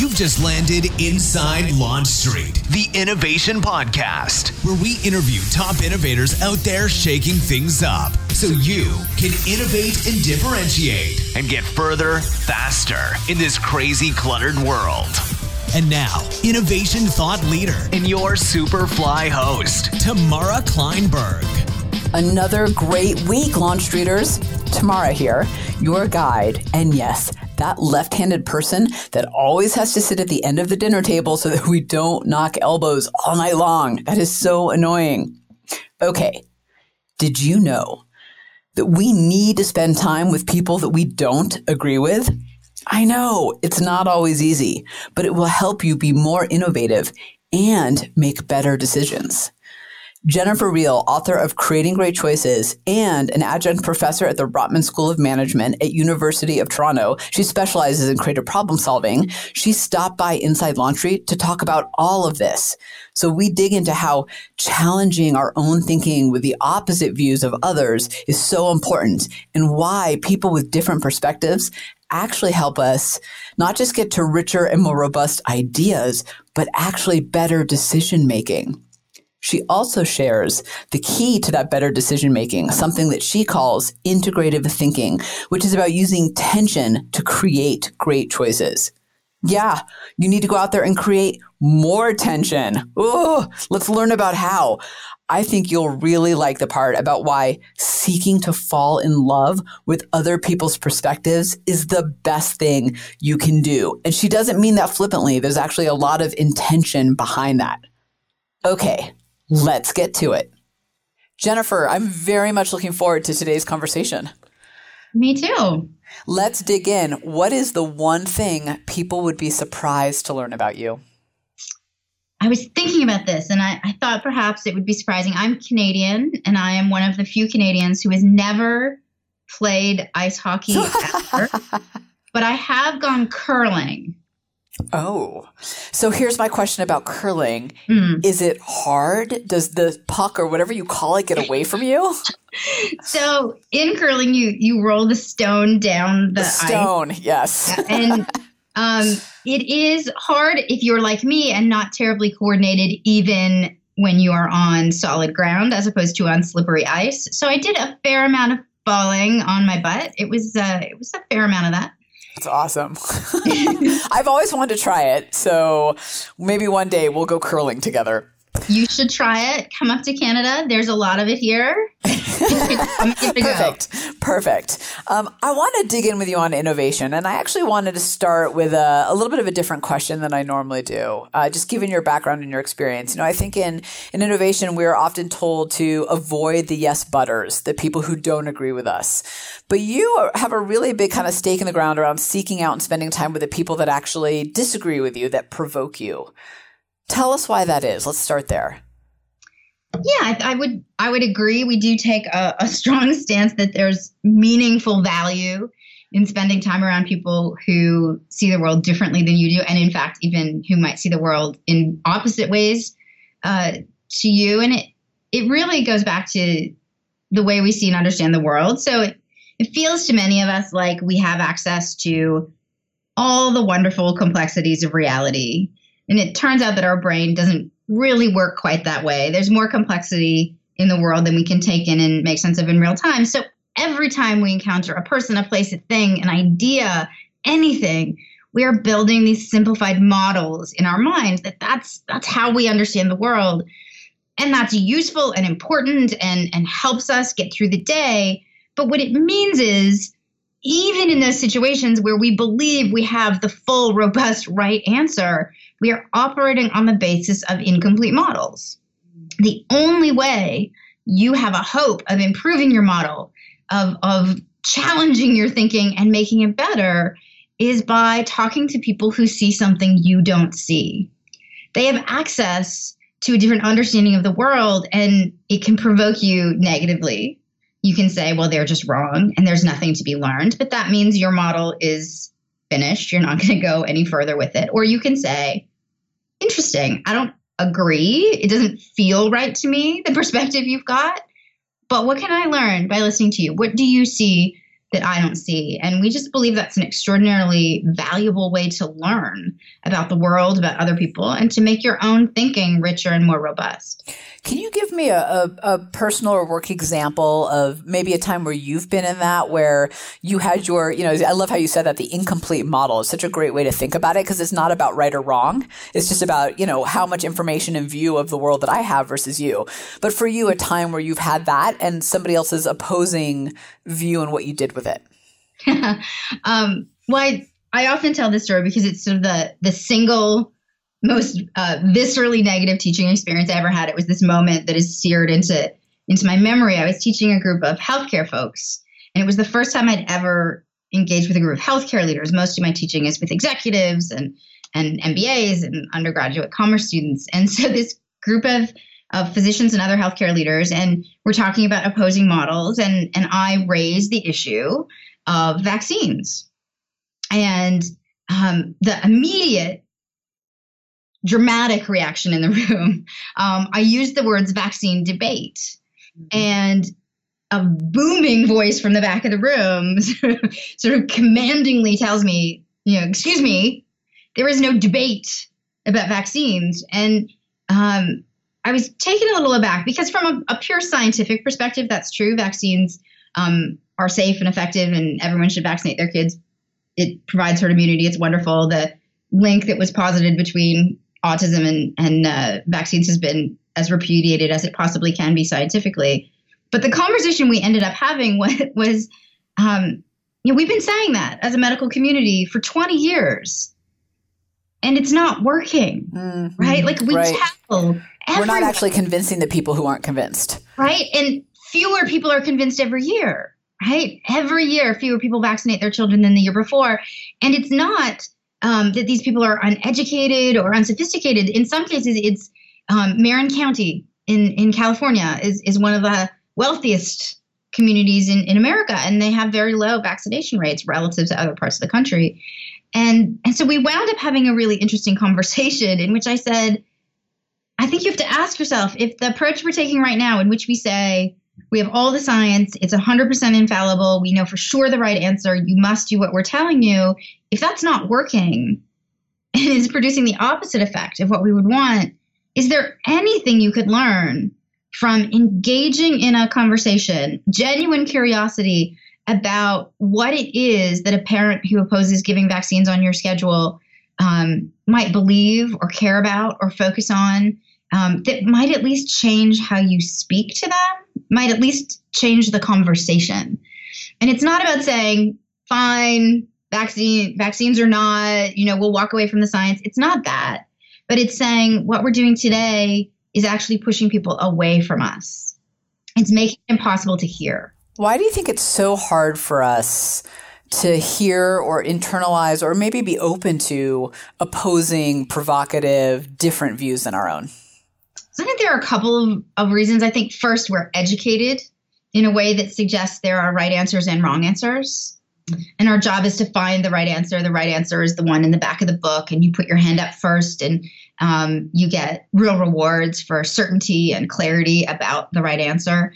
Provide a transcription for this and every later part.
You've just landed inside Launch Street, the Innovation Podcast, where we interview top innovators out there shaking things up so you can innovate and differentiate and get further, faster in this crazy, cluttered world. And now, innovation thought leader and your Superfly host, Tamara Kleinberg. Another great week, Launch Streeters. Tamara here, your guide. And yes, that left-handed person that always has to sit at the end of the dinner table so that we don't knock elbows all night long. That is so annoying. Okay, did you know that we need to spend time with people that we don't agree with? I know it's not always easy, but it will help you be more innovative and make better decisions. Jennifer Riehl, author of Creating Great Choices and an adjunct professor at the Rotman School of Management at University of Toronto. She specializes in creative problem solving. She stopped by Inside Launch Street to talk about all of this. So we dig into how challenging our own thinking with the opposite views of others is so important and why people with different perspectives actually help us not just get to richer and more robust ideas, but actually better decision making. She also shares the key to that better decision-making, something that she calls integrative thinking, which is about using tension to create great choices. Yeah, you need to go out there and create more tension. Ooh, let's learn about how. I think you'll really like the part about why seeking to fall in love with other people's perspectives is the best thing you can do. And she doesn't mean that flippantly. There's actually a lot of intention behind that. Okay. Let's get to it. Jennifer, I'm very much looking forward to today's conversation. Me too. Let's dig in. What is the one thing people would be surprised to learn about you? I was thinking about this and I thought perhaps it would be surprising. I'm Canadian and I am one of the few Canadians who has never played ice hockey ever, but I have gone curling. Oh, so here's my question about curling. Is it hard? Does the puck or whatever you call it get away from you? So in curling, you roll the stone down the ice. Stone, yes. And it is hard if you're like me and not terribly coordinated, even when you are on solid ground as opposed to on slippery ice. So I did a fair amount of falling on my butt. It was a fair amount of that. That's awesome. I've always wanted to try it. So maybe one day we'll go curling together. You should try it. Come up to Canada. There's a lot of it here. Perfect. I want to dig in with you on innovation. And I actually wanted to start with a little bit of a different question than I normally do. Just given your background and your experience. I think in innovation, we're often told to avoid the yes butters, the people who don't agree with us. But you have a really big kind of stake in the ground around seeking out and spending time with the people that actually disagree with you, that provoke you. Tell us why that is. Let's start there. Yeah, I would agree. We do take a strong stance that there's meaningful value in spending time around people who see the world differently than you do, and in fact, even who might see the world in opposite ways to you. And it really goes back to the way we see and understand the world. So it feels to many of us like we have access to all the wonderful complexities of reality. And it turns out that our brain doesn't really work quite that way. There's more complexity in the world than we can take in and make sense of in real time. So every time we encounter a person, a place, a thing, an idea, anything, we are building these simplified models in our minds that's how we understand the world. And that's useful and important and helps us get through the day. But what it means is, even in those situations where we believe we have the full, robust, right answer, we are operating on the basis of incomplete models. The only way you have a hope of improving your model, of challenging your thinking and making it better, is by talking to people who see something you don't see. They have access to a different understanding of the world, and it can provoke you negatively. You can say, well, they're just wrong and there's nothing to be learned, but that means your model is finished. You're not going to go any further with it. Or you can say, interesting, I don't agree. It doesn't feel right to me, the perspective you've got, but what can I learn by listening to you? What do you see that I don't see. And we just believe that's an extraordinarily valuable way to learn about the world, about other people, and to make your own thinking richer and more robust. Can you give me a personal or work example of maybe a time where you've been in that, where you had your, I love how you said that, the incomplete model is such a great way to think about it, because it's not about right or wrong. It's just about, how much information and view of the world that I have versus you. But for you, a time where you've had that and somebody else's opposing view and what you did with it. Well, I often tell this story because it's sort of the single most viscerally negative teaching experience I ever had. It was this moment that is seared into my memory. I was teaching a group of healthcare folks, and it was the first time I'd ever engaged with a group of healthcare leaders. Most of my teaching is with executives and MBAs and undergraduate commerce students. And so this group of physicians and other healthcare leaders, and we're talking about opposing models, and I raised the issue of vaccines. And the immediate dramatic reaction in the room, I used the words vaccine debate, and a booming voice from the back of the room sort of commandingly tells me, excuse me, there is no debate about vaccines. And I was taken a little aback, because from a pure scientific perspective, that's true. Vaccines are safe and effective, and everyone should vaccinate their kids. It provides herd immunity. It's wonderful. The link that was posited between autism and vaccines has been as repudiated as it possibly can be scientifically. But the conversation we ended up having was we've been saying that as a medical community for 20 years, and it's not working, right? Like we tell everyone. We're not actually convincing the people who aren't convinced. Right? And fewer people are convinced every year, right? Every year, fewer people vaccinate their children than the year before. And it's not that these people are uneducated or unsophisticated. In some cases, it's Marin County in California is one of the wealthiest communities in America, and they have very low vaccination rates relative to other parts of the country. And so we wound up having a really interesting conversation in which I said, I think you have to ask yourself, if the approach we're taking right now, in which we say we have all the science, it's 100% infallible, we know for sure the right answer, you must do what we're telling you, if that's not working and is producing the opposite effect of what we would want, is there anything you could learn from engaging in a conversation, genuine curiosity about what it is that a parent who opposes giving vaccines on your schedule might believe or care about or focus on, that might at least change how you speak to them, might at least change the conversation. And it's not about saying, fine, vaccines or not, we'll walk away from the science. It's not that. But it's saying what we're doing today is actually pushing people away from us. It's making it impossible to hear. Why do you think it's so hard for us to hear or internalize or maybe be open to opposing, provocative, different views than our own? So I think there are a couple of reasons. I think first, we're educated in a way that suggests there are right answers and wrong answers. And our job is to find the right answer. The right answer is the one in the back of the book, and you put your hand up first, and you get real rewards for certainty and clarity about the right answer.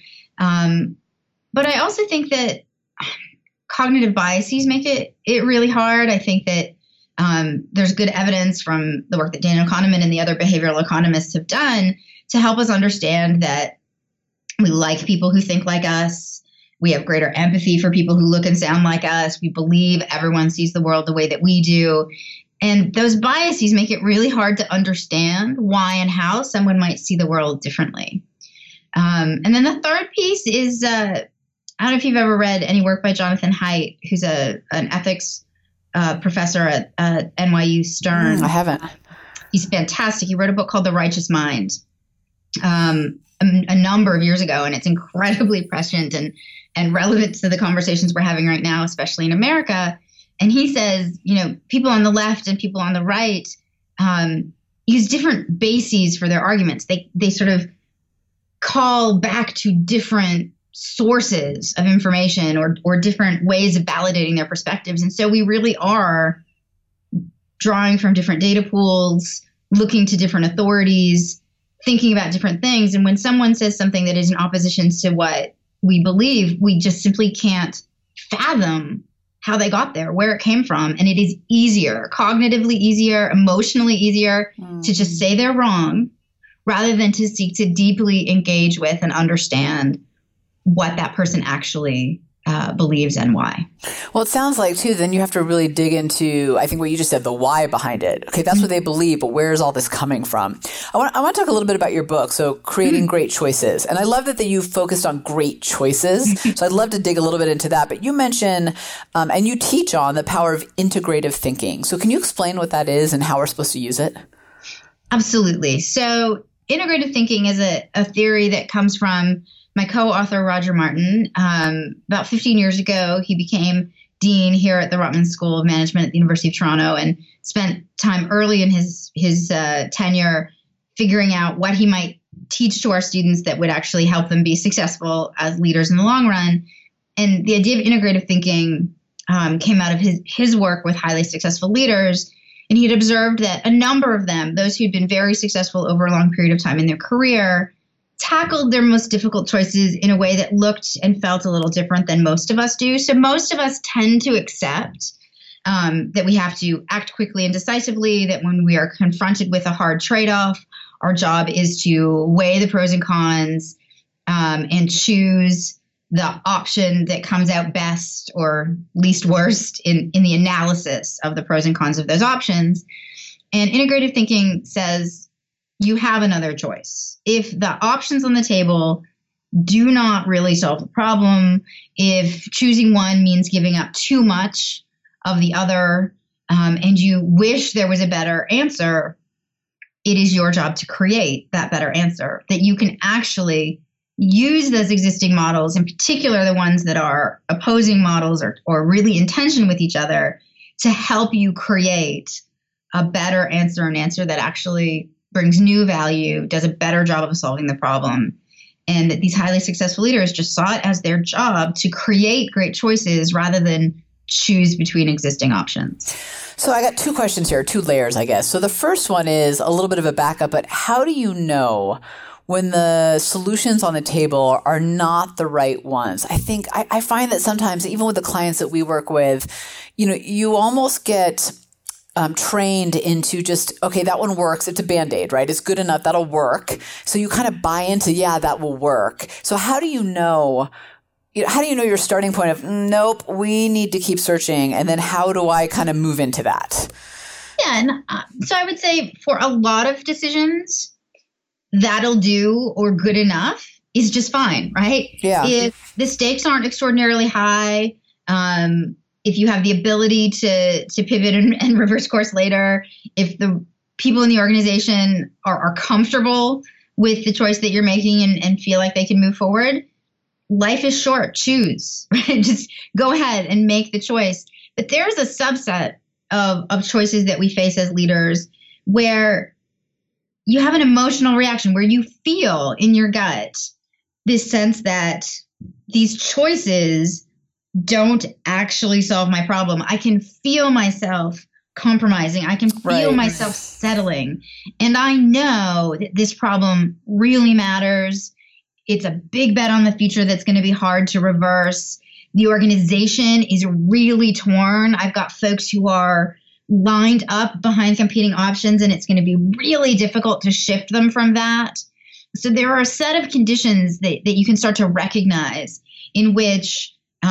But I also think that cognitive biases make it really hard. I think that there's good evidence from the work that Daniel Kahneman and the other behavioral economists have done to help us understand that we like people who think like us. We have greater empathy for people who look and sound like us. We believe everyone sees the world the way that we do. And those biases make it really hard to understand why and how someone might see the world differently. And then the third piece is, I don't know if you've ever read any work by Jonathan Haidt, who's an ethics professor at NYU Stern. I haven't. He's fantastic. He wrote a book called The Righteous Mind a number of years ago, and it's incredibly prescient and relevant to the conversations we're having right now, especially in America. And he says, people on the left and people on the right use different bases for their arguments. They sort of call back to different sources of information or different ways of validating their perspectives. And so we really are drawing from different data pools, looking to different authorities, thinking about different things. And when someone says something that is in opposition to what we believe, we just simply can't fathom how they got there, where it came from. And it is easier, cognitively easier, emotionally easier to just say they're wrong rather than to seek to deeply engage with and understand what that person actually believes and why. Well, it sounds like, too, then you have to really dig into, I think what you just said, the why behind it. Okay, that's what they believe, but where is all this coming from? I want to talk a little bit about your book, so Creating Great Choices. And I love that you focused on great choices. So I'd love to dig a little bit into that. But you mention, and you teach on the power of integrative thinking. So can you explain what that is and how we're supposed to use it? Absolutely. So integrative thinking is a theory that comes from my co-author, Roger Martin. About 15 years ago, he became dean here at the Rotman School of Management at the University of Toronto and spent time early in his tenure figuring out what he might teach to our students that would actually help them be successful as leaders in the long run. And the idea of integrative thinking came out of his work with highly successful leaders. And he had observed that a number of them, those who'd been very successful over a long period of time in their career, tackled their most difficult choices in a way that looked and felt a little different than most of us do. So most of us tend to accept that we have to act quickly and decisively, that when we are confronted with a hard trade-off, our job is to weigh the pros and cons and choose the option that comes out best or least worst in the analysis of the pros and cons of those options. And integrative thinking says, you have another choice. If the options on the table do not really solve the problem, if choosing one means giving up too much of the other, and you wish there was a better answer, it is your job to create that better answer, that you can actually use those existing models, in particular the ones that are opposing models or really in tension with each other, to help you create a better answer, an answer that actually brings new value, does a better job of solving the problem. And that these highly successful leaders just saw it as their job to create great choices rather than choose between existing options. So I got two questions here, two layers, I guess. So the first one is a little bit of a backup, but how do you know when the solutions on the table are not the right ones? I think I find that sometimes, even with the clients that we work with, you almost get trained into just, okay, that one works. It's a Band-Aid, right? It's good enough. That'll work. So you kind of buy into, yeah, that will work. So how do you know your starting point of, nope, we need to keep searching? And then how do I kind of move into that? Yeah. And so I would say for a lot of decisions, that'll do or good enough is just fine, right? Yeah. If the stakes aren't extraordinarily high, if you have the ability to pivot and reverse course later, if the people in the organization are comfortable with the choice that you're making and feel like they can move forward, life is short. Choose, right? Just go ahead and make the choice. But there's a subset of choices that we face as leaders where you have an emotional reaction, where you feel in your gut this sense that these choices don't actually solve my problem. I can feel myself compromising. I can feel myself settling. And I know that this problem really matters. It's a big bet on the future that's going to be hard to reverse. The organization is really torn. I've got folks who are lined up behind competing options, and it's going to be really difficult to shift them from that. So there are a set of conditions that you can start to recognize in which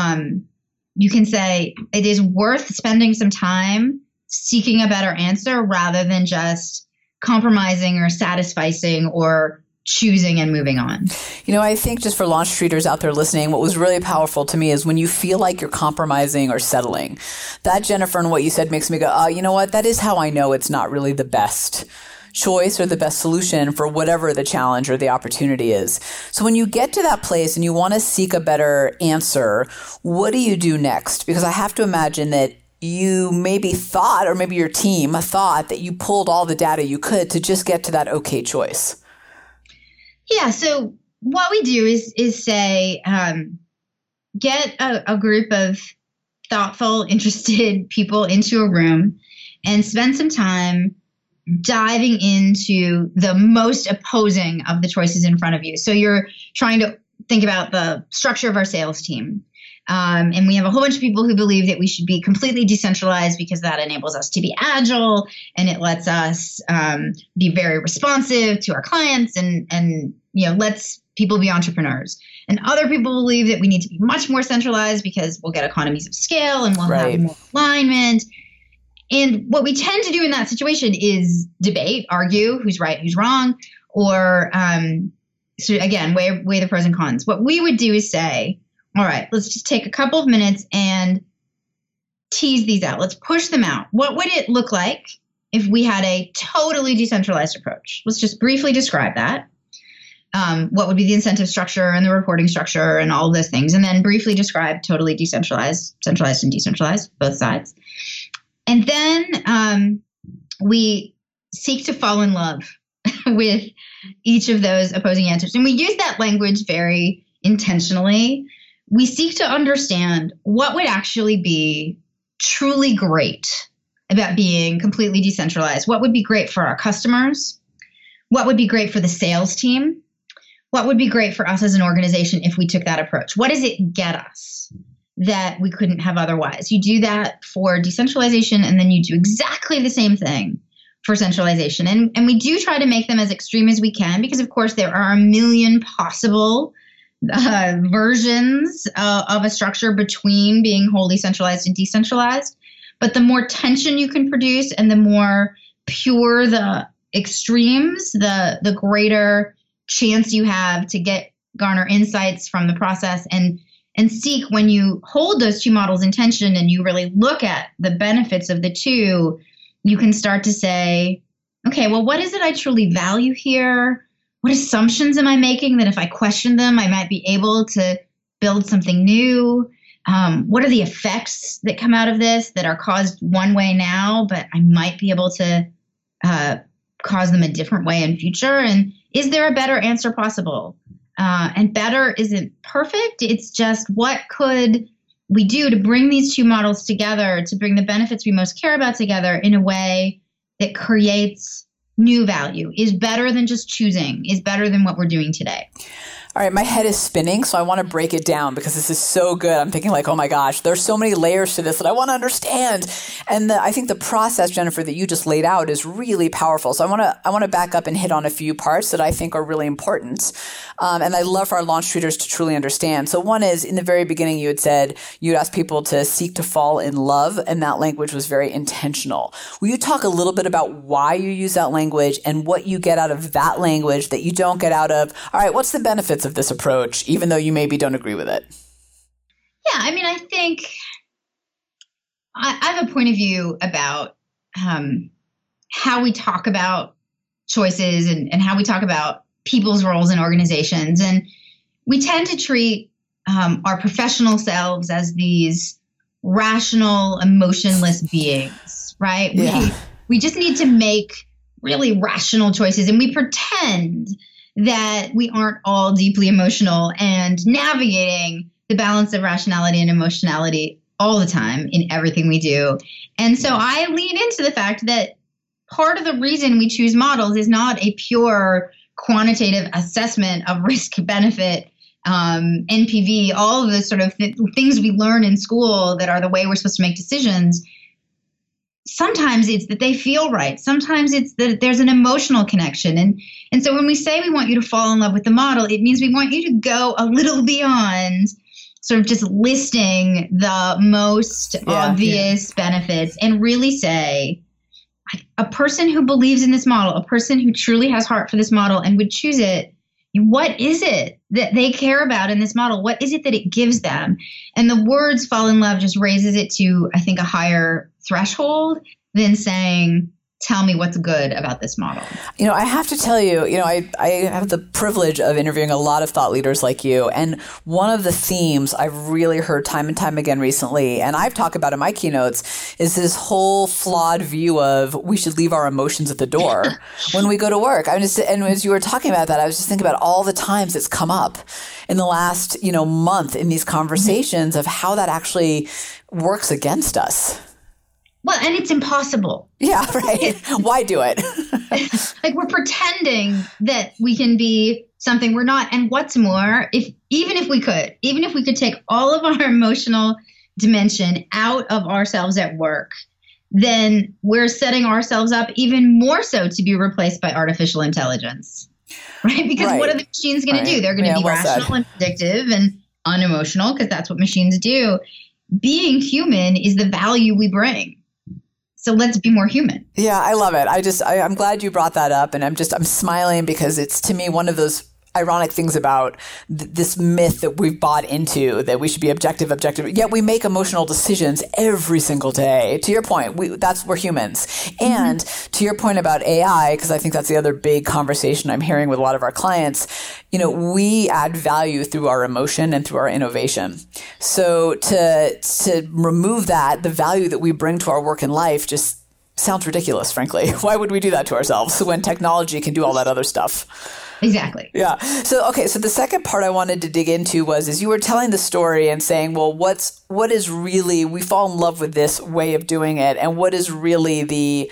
you can say it is worth spending some time seeking a better answer rather than just compromising or satisficing or choosing and moving on. I think just for launch treaters out there listening, what was really powerful to me is when you feel like you're compromising or settling. That, Jennifer, and what you said makes me go, oh, you know what? That is how I know it's not really the best choice or the best solution for whatever the challenge or the opportunity is. So when you get to that place and you want to seek a better answer, what do you do next? Because I have to imagine that you maybe thought, or maybe your team thought, that you pulled all the data you could to just get to that okay choice. Yeah. So what we do is say, get a group of thoughtful, interested people into a room and spend some time diving into the most opposing of the choices in front of you. So you're trying to think about the structure of our sales team. And we have a whole bunch of people who believe that we should be completely decentralized because that enables us to be agile and it lets us be very responsive to our clients and lets people be entrepreneurs. And other people believe that we need to be much more centralized because we'll get economies of scale and we'll have more alignment. And what we tend to do in that situation is debate, argue who's right, who's wrong, or so again, weigh the pros and cons. What we would do is say, all right, let's just take a couple of minutes and tease these out. Let's push them out. What would it look like if we had a totally decentralized approach? Let's just briefly describe that. What would be the incentive structure and the reporting structure and all of those things, and then briefly describe totally decentralized, centralized and decentralized, both sides. And then we seek to fall in love with each of those opposing answers. And we use that language very intentionally. We seek to understand what would actually be truly great about being completely decentralized. What would be great for our customers? What would be great for the sales team? What would be great for us as an organization if we took that approach? What does it get us that we couldn't have otherwise? You do that for decentralization, and then you do exactly the same thing for centralization. And we do try to make them as extreme as we can because, of course, there are a million possible versions of a structure between being wholly centralized and decentralized. But the more tension you can produce and the more pure the extremes, the greater chance you have to garner insights from the process and seek, when you hold those two models in tension and you really look at the benefits of the two, you can start to say, okay, well, what is it I truly value here? What assumptions am I making that if I question them, I might be able to build something new? What are the effects that come out of this that are caused one way now, but I might be able to cause them a different way in future? And is there a better answer possible? And better isn't perfect. It's just what could we do to bring these two models together, to bring the benefits we most care about together in a way that creates new value, is better than just choosing, is better than what we're doing today. All right, my head is spinning, so I want to break it down because this is so good. I'm thinking like, oh my gosh, there's so many layers to this that I want to understand. And I think the process, Jennifer, that you just laid out is really powerful. So I want to back up and hit on a few parts that I think are really important. And I love for our launch treaters to truly understand. So one is, in the very beginning, you had said you'd ask people to seek to fall in love, and that language was very intentional. Will you talk a little bit about why you use that language and what you get out of that language that you don't get out of, all right, what's the benefits of this approach, even though you maybe don't agree with it? Yeah, I mean, I think I have a point of view about how we talk about choices and how we talk about people's roles in organizations. And we tend to treat our professional selves as these rational, emotionless beings, right? Yeah. We just need to make really rational choices, and we pretend that we aren't all deeply emotional and navigating the balance of rationality and emotionality all the time in everything we do. And so I lean into the fact that part of the reason we choose models is not a pure quantitative assessment of risk benefit, NPV, all of the sort of things we learn in school that are the way we're supposed to make decisions. Sometimes it's that they feel right. Sometimes it's that there's an emotional connection. And so when we say we want you to fall in love with the model, it means we want you to go a little beyond sort of just listing the most obvious benefits and really say, a person who believes in this model, a person who truly has heart for this model and would choose it, what is it that they care about in this model? What is it that it gives them? And the words fall in love just raises it to, I think, a higher threshold than saying, tell me what's good about this model. You know, I have to tell you, I have the privilege of interviewing a lot of thought leaders like you. And one of the themes I've really heard time and time again recently, and I've talked about in my keynotes, is this whole flawed view of we should leave our emotions at the door when we go to work. And as you were talking about that, I was just thinking about all the times it's come up in the last, month in these conversations of how that actually works against us. Well, and it's impossible. Yeah, right. Why do it? Like we're pretending that we can be something we're not. And what's more, even if we could take all of our emotional dimension out of ourselves at work, then we're setting ourselves up even more so to be replaced by artificial intelligence, right? Because what are the machines going to do? They're going to be rational and predictive and unemotional, because that's what machines do. Being human is the value we bring. So let's be more human. Yeah, I love it. I'm glad you brought that up. And I'm smiling because it's, to me, one of those ironic things about this myth that we've bought into, that we should be objective, yet we make emotional decisions every single day. To your point, we're humans. And to your point about AI, because I think that's the other big conversation I'm hearing with a lot of our clients, we add value through our emotion and through our innovation. So to remove that, the value that we bring to our work and life just sounds ridiculous, frankly. Why would we do that to ourselves when technology can do all that other stuff? Exactly. Yeah. So the second part I wanted to dig into was, as you were telling the story and saying, well, what is really, we fall in love with this way of doing it, and what is really the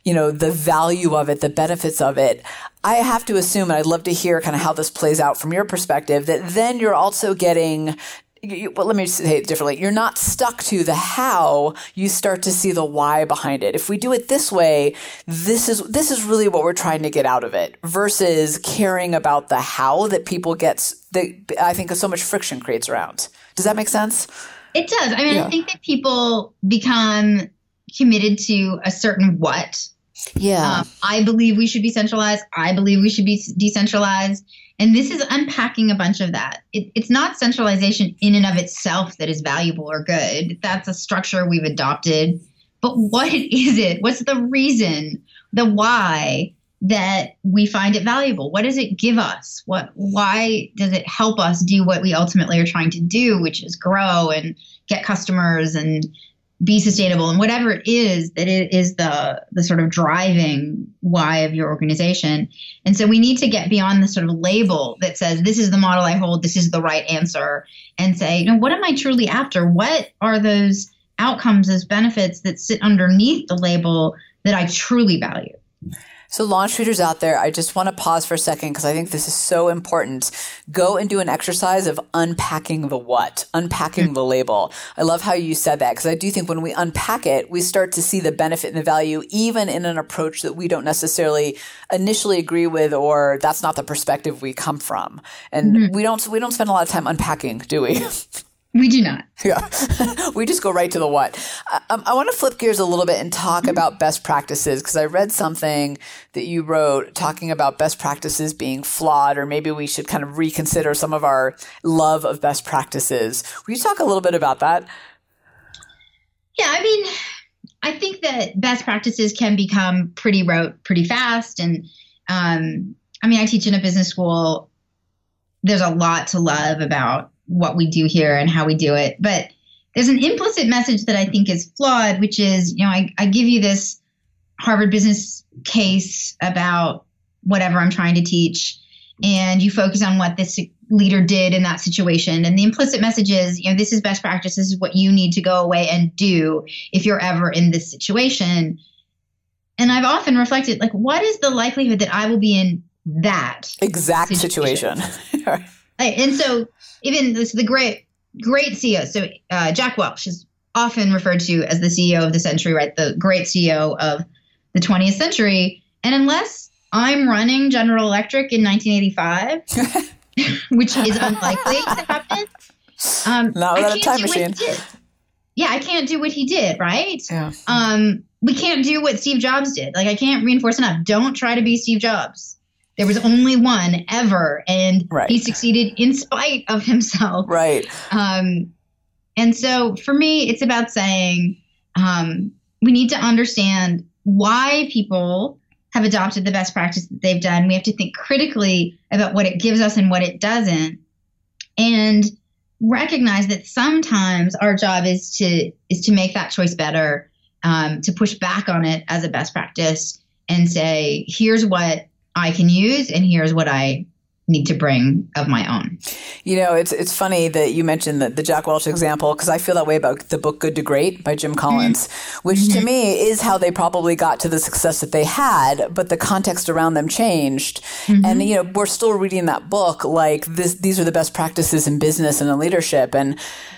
value of it, the benefits of it. I have to assume, and I'd love to hear kind of how this plays out from your perspective, that then you're also getting, well, let me say it differently. You're not stuck to the how, you start to see the why behind it. If we do it this way, this is really what we're trying to get out of it, versus caring about the how that people get, that I think so much friction creates around. Does that make sense? It does. I mean, I think that people become committed to a certain what. Yeah. I believe we should be centralized. I believe we should be decentralized. And this is unpacking a bunch of that. It's not centralization in and of itself that is valuable or good. That's a structure we've adopted. But what is it? What's the reason, the why that we find it valuable? What does it give us? Why does it help us do what we ultimately are trying to do, which is grow and get customers and be sustainable, and whatever it is, that it is the sort of driving why of your organization. And so we need to get beyond the sort of label that says, this is the model I hold, this is the right answer, and say, what am I truly after? What are those outcomes, those benefits that sit underneath the label that I truly value? So launch leaders out there, I just want to pause for a second because I think this is so important. Go and do an exercise of unpacking the what, unpacking the label. I love how you said that, because I do think when we unpack it, we start to see the benefit and the value, even in an approach that we don't necessarily initially agree with, or that's not the perspective we come from. And we don't spend a lot of time unpacking, do we? We do not. Yeah. We just go right to the what. I want to flip gears a little bit and talk about best practices, because I read something that you wrote talking about best practices being flawed, or maybe we should kind of reconsider some of our love of best practices. Will you talk a little bit about that? Yeah, I mean, I think that best practices can become pretty rote pretty fast. And I teach in a business school. There's a lot to love about what we do here and how we do it. But there's an implicit message that I think is flawed, which is, I give you this Harvard business case about whatever I'm trying to teach, and you focus on what this leader did in that situation. And the implicit message is, this is best practice. This is what you need to go away and do if you're ever in this situation. And I've often reflected, what is the likelihood that I will be in that exact situation? And so even the great CEO, so Jack Welch is often referred to as the CEO of the century, right? The great CEO of the 20th century. And unless I'm running General Electric in 1985, which is unlikely to happen, not without a time machine. Yeah, I can't do what he did, right? Yeah. We can't do what Steve Jobs did. I can't reinforce enough. Don't try to be Steve Jobs. There was only one ever, and he succeeded in spite of himself. Right. And so for me, it's about saying we need to understand why people have adopted the best practice that they've done. We have to think critically about what it gives us and what it doesn't, and recognize that sometimes our job is to make that choice better, to push back on it as a best practice and say, here's what I can use, and here's what I need to bring of my own. You know, it's funny that you mentioned the Jack Welch example, because I feel that way about the book Good to Great by Jim Collins, which to me is how they probably got to the success that they had, but the context around them changed. And, you know, we're still reading that book like these are the best practices in business and in leadership. And,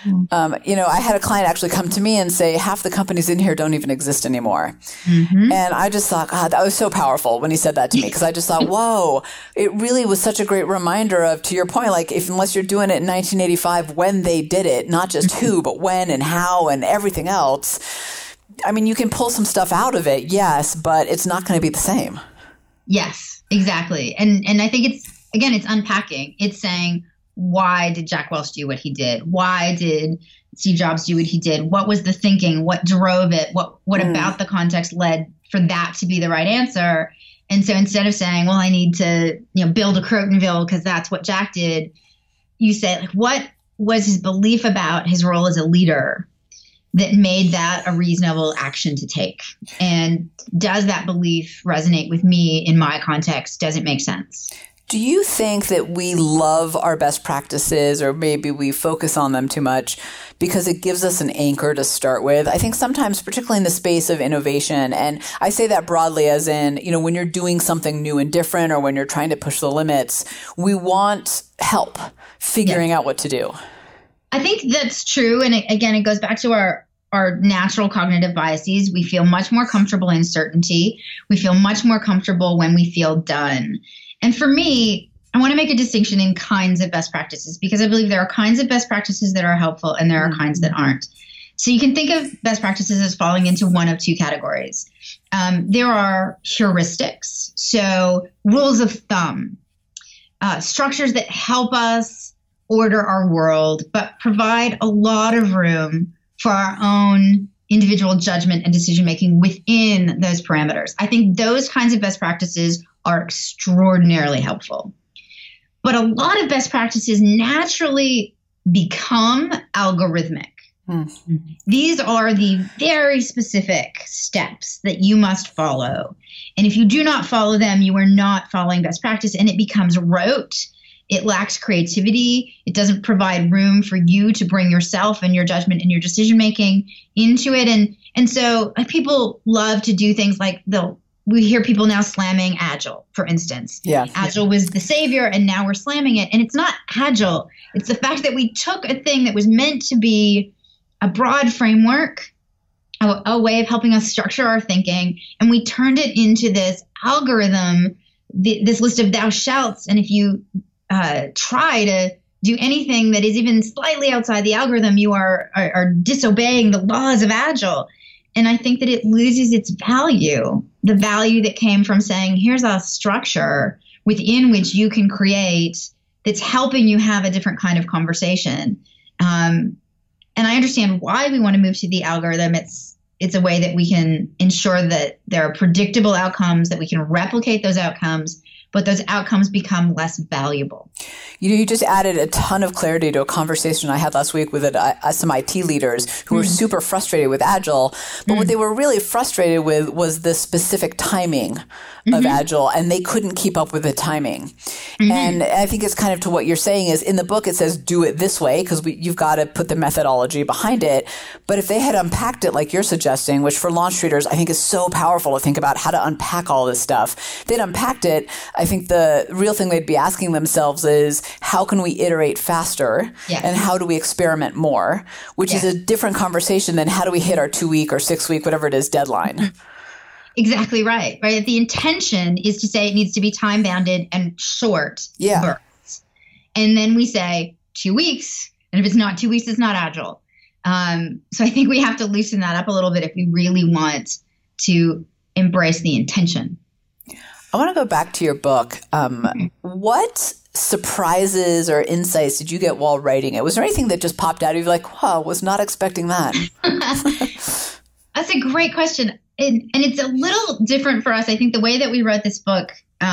you know, I had a client actually come to me and say, half the companies in here don't even exist anymore. And I just thought, God, that was so powerful when he said that to me, because I just thought, whoa, it really was such a great reminder of, to your point, like unless you're doing it in 1985 when they did it, not just who, but when and how and everything else. I mean, you can pull some stuff out of it, yes, but it's not going to be the same. Yes, exactly. And I think it's unpacking. It's saying, why did Jack Welch do what he did? Why did Steve Jobs do what he did? What was the thinking? What drove it? What about the context led for that to be the right answer? And so instead of saying, well, I need to, you know, build a Crotonville because that's what Jack did, you say, like, what was his belief about his role as a leader that made that a reasonable action to take? And does that belief resonate with me in my context? Does it make sense? Do you think that we love our best practices, or maybe we focus on them too much because it gives us an anchor to start with? I think sometimes, particularly in the space of innovation, and I say that broadly as in, you know, when you're doing something new and different, or when you're trying to push the limits, we want help figuring out what to do. I think that's true. And again, it goes back to our natural cognitive biases. We feel much more comfortable in certainty. We feel much more comfortable when we feel done. And for me, I want to make a distinction in kinds of best practices, because I believe there are kinds of best practices that are helpful and there are kinds that aren't. So you can think of best practices as falling into one of two categories. There are heuristics, so rules of thumb, structures that help us order our world, but provide a lot of room for our own individual judgment and decision-making within those parameters. I think those kinds of best practices are extraordinarily helpful. But a lot of best practices naturally become algorithmic. These are the very specific steps that you must follow. And if you do not follow them, you are not following best practice, and it becomes rote. It lacks creativity. It doesn't provide room for you to bring yourself and your judgment and your decision-making into it. And so people love to do things like we hear people now slamming Agile, for instance. Agile was the savior, and now we're slamming it. And it's not Agile. It's the fact that we took a thing that was meant to be a broad framework, a way of helping us structure our thinking, and we turned it into this algorithm, this list of thou shalts. And if you try to do anything that is even slightly outside the algorithm, you are disobeying the laws of Agile. And I think that it loses its value, the value that came from saying, here's a structure within which you can create that's helping you have a different kind of conversation. And I understand why we want to move to the algorithm. It's a way that we can ensure that there are predictable outcomes, that we can replicate those outcomes, but those outcomes become less valuable. You know, you just added a ton of clarity to a conversation I had last week with some IT leaders who were super frustrated with Agile, but what they were really frustrated with was the specific timing of Agile, and they couldn't keep up with the timing. And I think it's kind of to what you're saying is, in the book it says do it this way, because you've got to put the methodology behind it. But if they had unpacked it like you're suggesting, which for launch treaters I think is so powerful to think about how to unpack all this stuff, they'd unpacked it. I think the real thing they'd be asking themselves is, how can we iterate faster? And how do we experiment more? Which is a different conversation than how do we hit our 2-week or 6-week, whatever it is, deadline. Exactly right. The intention is to say it needs to be time bounded and short bursts. And then we say 2 weeks. And if it's not 2 weeks, it's not Agile. So I think we have to loosen that up a little bit if we really want to embrace the intention. I want to go back to your book. What surprises or insights did you get while writing it? Was there anything that just popped out of you like, wow, was not expecting that? That's a great question. And it's a little different for us. I think the way that we wrote this book,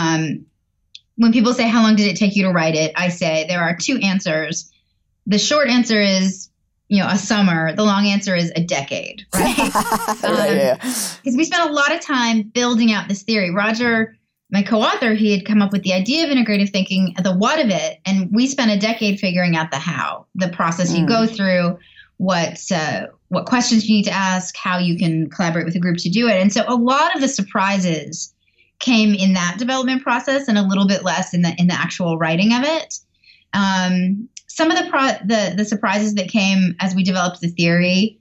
when people say, how long did it take you to write it? I say there are two answers. The short answer is, a summer. The long answer is a decade, right? Because we spent a lot of time building out this theory. Roger my co-author, he had come up with the idea of integrative thinking, the what of it, and we spent a decade figuring out the how, the process you go through, what questions you need to ask, how you can collaborate with a group to do it. And so a lot of the surprises came in that development process and a little bit less in the actual writing of it. Some of the surprises that came as we developed the theory,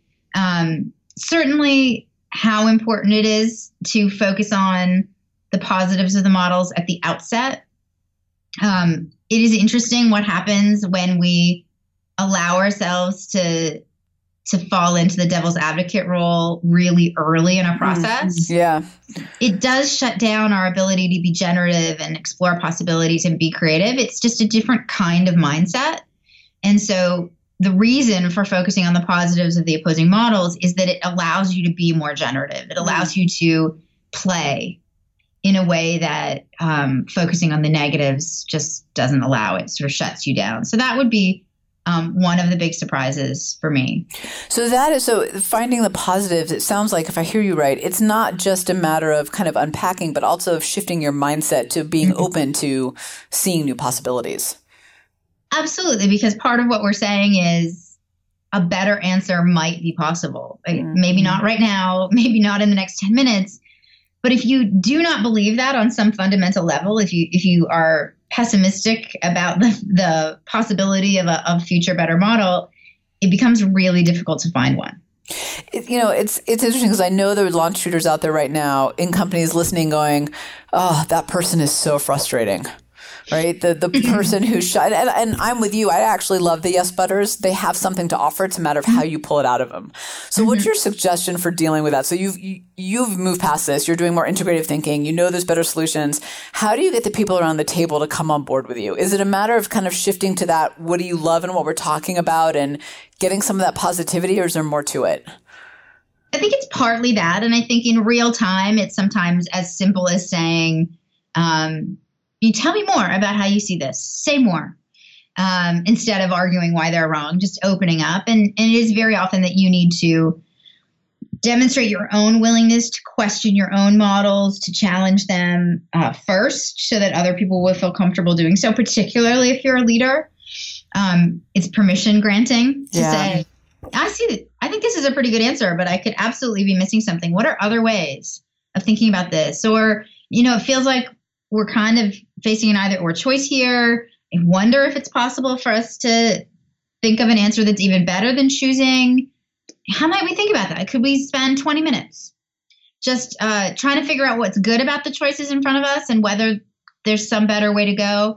certainly how important it is to focus on the positives of the models at the outset. It is interesting what happens when we allow ourselves to fall into the devil's advocate role really early in a process. Yeah. It does shut down our ability to be generative and explore possibilities and be creative. It's just a different kind of mindset. And so the reason for focusing on the positives of the opposing models is that it allows you to be more generative. It allows you to play in a way that focusing on the negatives just doesn't allow. It sort of shuts you down. So that would be one of the big surprises for me. So finding the positives, it sounds like, if I hear you right, it's not just a matter of kind of unpacking, but also of shifting your mindset to being open to seeing new possibilities. Absolutely, because part of what we're saying is a better answer might be possible. Maybe not right now, maybe not in the next 10 minutes. But if you do not believe that on some fundamental level, if you are pessimistic about the possibility of a future better model, it becomes really difficult to find one. It's interesting because I know there are launch shooters out there right now in companies listening going, oh, that person is so frustrating. Right? The person who shot, and I'm with you. I actually love the yes butters. They have something to offer. It's a matter of how you pull it out of them. So what's your suggestion for dealing with that? So you've moved past this. You're doing more integrative thinking. You know there's better solutions. How do you get the people around the table to come on board with you? Is it a matter of kind of shifting to that, what do you love and what we're talking about, and getting some of that positivity, or is there more to it? I think it's partly that. And I think in real time, it's sometimes as simple as saying, you tell me more about how you see this. Say more. Instead of arguing why they're wrong, just opening up. And it is very often that you need to demonstrate your own willingness to question your own models, to challenge them first so that other people will feel comfortable doing so, particularly if you're a leader. It's permission granting to say, I think this is a pretty good answer, but I could absolutely be missing something. What are other ways of thinking about this? Or, it feels like we're kind of facing an either or choice here. I wonder if it's possible for us to think of an answer that's even better than choosing. How might we think about that? Could we spend 20 minutes just trying to figure out what's good about the choices in front of us and whether there's some better way to go?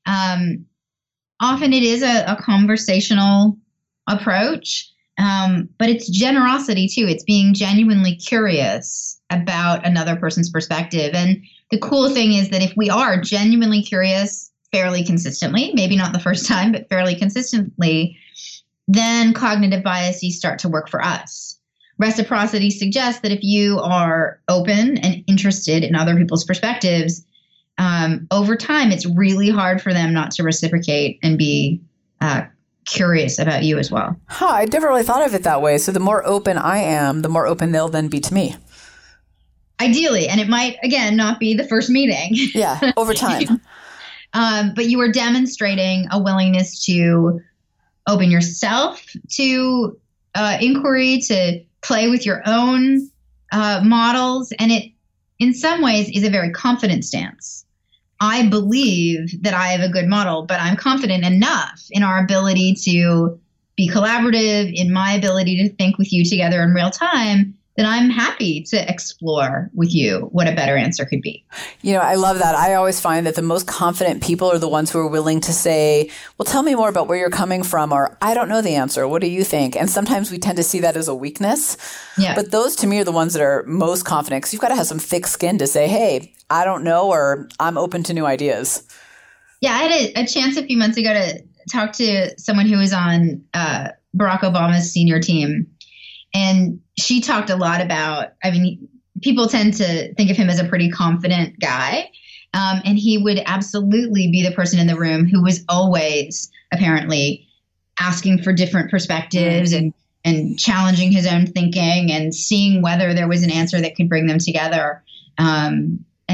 Often it is a conversational approach, but it's generosity too. It's being genuinely curious about another person's perspective. And the cool thing is that if we are genuinely curious fairly consistently, maybe not the first time, but fairly consistently, then cognitive biases start to work for us. Reciprocity suggests that if you are open and interested in other people's perspectives, over time, it's really hard for them not to reciprocate and be curious about you as well. I never really thought of it that way. So the more open I am, the more open they'll then be to me. Ideally, and it might, again, not be the first meeting. Yeah, over time. But you are demonstrating a willingness to open yourself to inquiry, to play with your own models. And it, in some ways, is a very confident stance. I believe that I have a good model, but I'm confident enough in our ability to be collaborative, in my ability to think with you together in real time, that I'm happy to explore with you what a better answer could be. I love that. I always find that the most confident people are the ones who are willing to say, well, tell me more about where you're coming from, or I don't know the answer. What do you think? And sometimes we tend to see that as a weakness. Yeah. But those to me are the ones that are most confident, because you've got to have some thick skin to say, hey, I don't know, or I'm open to new ideas. Yeah, I had a chance a few months ago to talk to someone who was on Barack Obama's senior team. And she talked a lot about, people tend to think of him as a pretty confident guy. And he would absolutely be the person in the room who was always apparently asking for different perspectives and challenging his own thinking and seeing whether there was an answer that could bring them together. And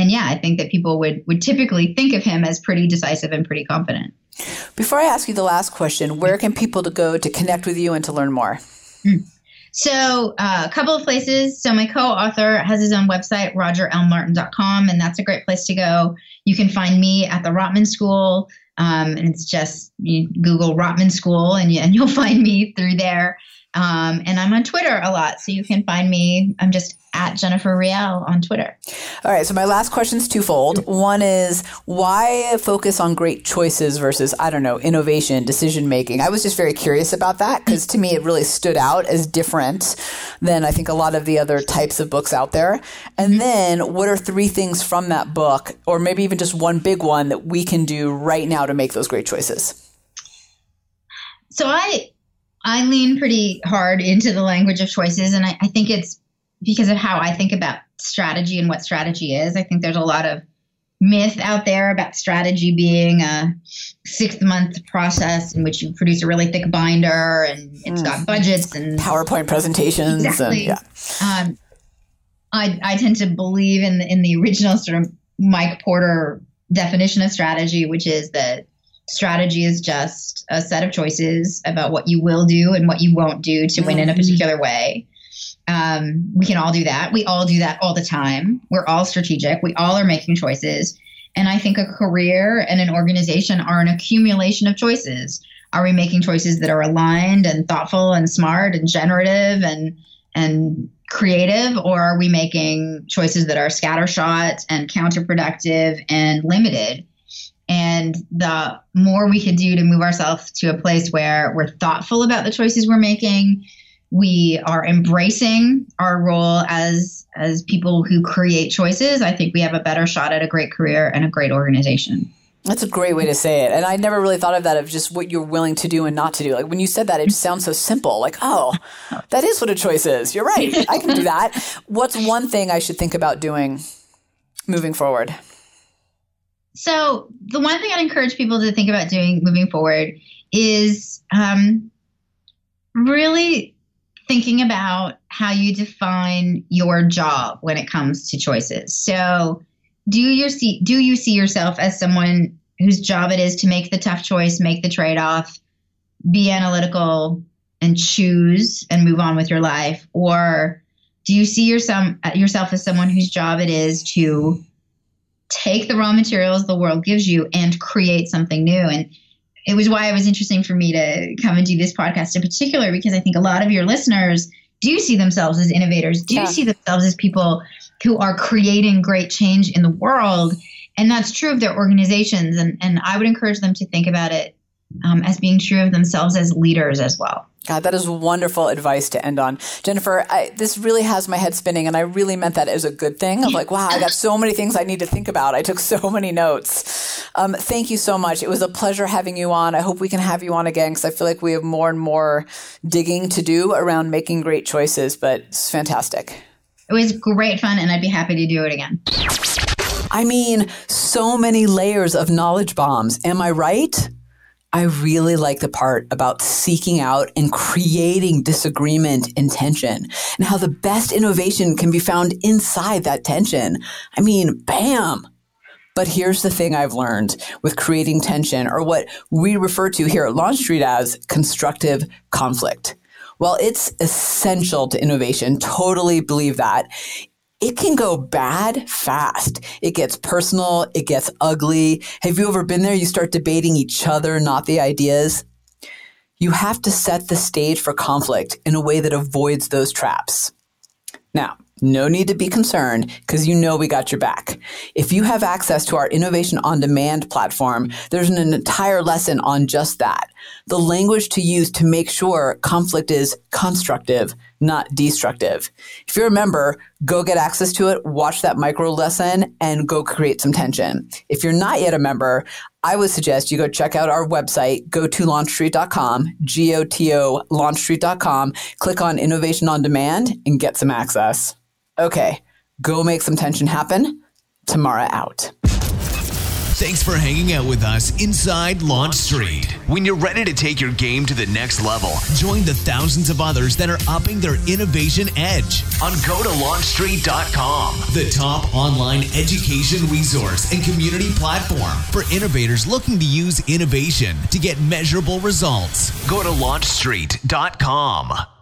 yeah, I think that people would typically think of him as pretty decisive and pretty confident. Before I ask you the last question, where can people go to connect with you and to learn more? So a couple of places. So my co-author has his own website, rogerlmartin.com, and that's a great place to go. You can find me at the Rotman School, and it's just you Google Rotman School, and you'll find me through there. And I'm on Twitter a lot, so you can find me. I'm just at Jennifer Riel on Twitter. All right. So my last question is twofold. One is, why focus on great choices versus, I don't know, innovation, decision making? I was just very curious about that because to me it really stood out as different than I think a lot of the other types of books out there. And then what are 3 things from that book, or maybe even just one big one, that we can do right now to make those great choices? So I lean pretty hard into the language of choices, and I think it's because of how I think about strategy and what strategy is. I think there's a lot of myth out there about strategy being a 6-month process in which you produce a really thick binder and it's got budgets and PowerPoint presentations. Exactly. And, I tend to believe in the original sort of Mike Porter definition of strategy, which is that strategy is just a set of choices about what you will do and what you won't do to win in a particular way. We can all do that. We all do that all the time. We're all strategic. We all are making choices. And I think a career and an organization are an accumulation of choices. Are we making choices that are aligned and thoughtful and smart and generative and creative? Or are we making choices that are scattershot and counterproductive and limited? And the more we can do to move ourselves to a place where we're thoughtful about the choices we're making, we are embracing our role as people who create choices, I think we have a better shot at a great career and a great organization. That's a great way to say it. And I never really thought of that, of just what you're willing to do and not to do. Like when you said that, it just sounds so simple. Like, oh, that is what a choice is. You're right. I can do that. What's one thing I should think about doing moving forward? So the one thing I'd encourage people to think about doing moving forward is really thinking about how you define your job when it comes to choices. So do you see yourself as someone whose job it is to make the tough choice, make the trade-off, be analytical and choose and move on with your life? Or do you see yourself as someone whose job it is to take the raw materials the world gives you and create something new? And it was why it was interesting for me to come and do this podcast in particular, because I think a lot of your listeners do see themselves as innovators, see themselves as people who are creating great change in the world. And that's true of their organizations. And I would encourage them to think about it as being true of themselves as leaders as well. God, that is wonderful advice to end on. Jennifer, this really has my head spinning, and I really meant that as a good thing. I'm like, wow, I got so many things I need to think about. I took so many notes. Thank you so much. It was a pleasure having you on. I hope we can have you on again because I feel like we have more and more digging to do around making great choices, but it's fantastic. It was great fun, and I'd be happy to do it again. I mean, so many layers of knowledge bombs. Am I right? I really like the part about seeking out and creating disagreement and tension, and how the best innovation can be found inside that tension. I mean, bam! But here's the thing I've learned with creating tension, or what we refer to here at Launch Street as constructive conflict. While it's essential to innovation, totally believe that, it can go bad fast. It gets personal. It gets ugly. Have you ever been there? You start debating each other, not the ideas. You have to set the stage for conflict in a way that avoids those traps. Now, no need to be concerned because you know we got your back. If you have access to our Innovation on Demand platform, there's an entire lesson on just that. The language to use to make sure conflict is constructive, not destructive. If you're a member, go get access to it, watch that micro lesson, and go create some tension. If you're not yet a member, I would suggest you go check out our website, go to launchstreet.com, GOTO launchstreet.com, click on Innovation on Demand, and get some access. Okay, go make some tension happen. Tamara out. Thanks for hanging out with us inside Launch Street. When you're ready to take your game to the next level, join the thousands of others that are upping their innovation edge on GoToLaunchStreet.com, the top online education resource and community platform for innovators looking to use innovation to get measurable results. Go to LaunchStreet.com.